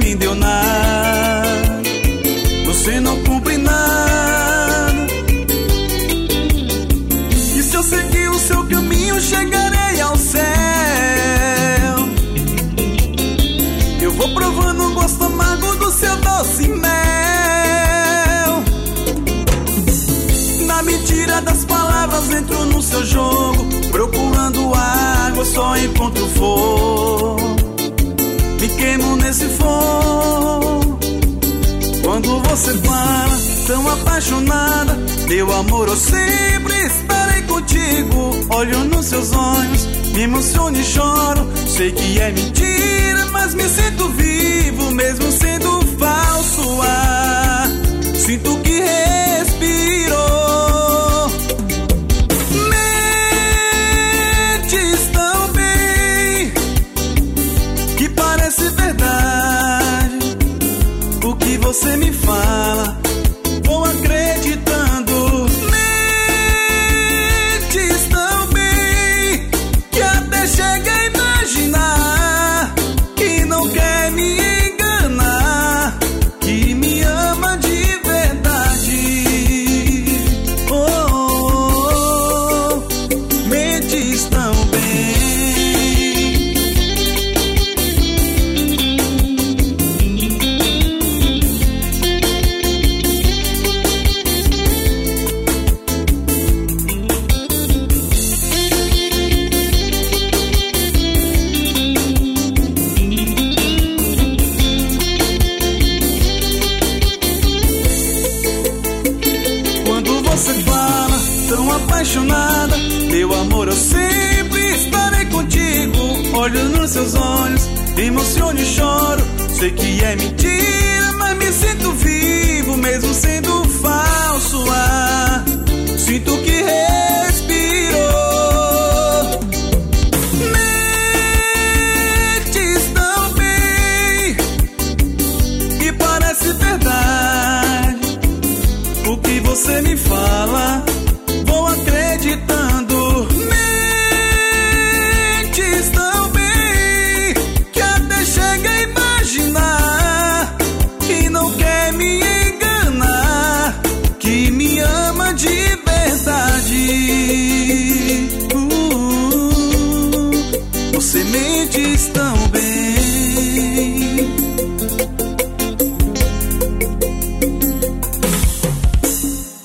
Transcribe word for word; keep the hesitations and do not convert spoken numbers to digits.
nem deu nada. Você não cumpre nada. E se eu seguir o seu caminho, chegarei ao céu. Eu vou provando o gosto amargo do seu doce mel. Na mentira das palavras entro no seu jogo, procurando água só encontro fogo. Me queimo nesse fogo. Quando você fala tão apaixonada, meu amor, eu sempre estarei contigo. Olho nos seus olhos, me emociono e choro. Sei que é mentira, mas me sinto vivo, mesmo sendo falso ar. Sinto que respiro. Mentes tão bem que parece verdade. O que você me fala, vou acreditando. Mentes tão bem que até chega a imaginar que não quer me enganar, que me ama de verdade. Oh, oh, oh, mentes tão bem. Você fala tão apaixonada, meu amor, eu sempre estarei contigo. Olho nos seus olhos, emociono e choro. Sei que é mentira, mas me sinto vivo, mesmo sendo falso ar. Sinto que respiro. Mentes tão bem que parece verdade. O que você me fala, vou acreditando. Mentes tão bem que até chega a imaginar que não quer me enganar, que me ama de verdade. uh, Você mentes tão bem.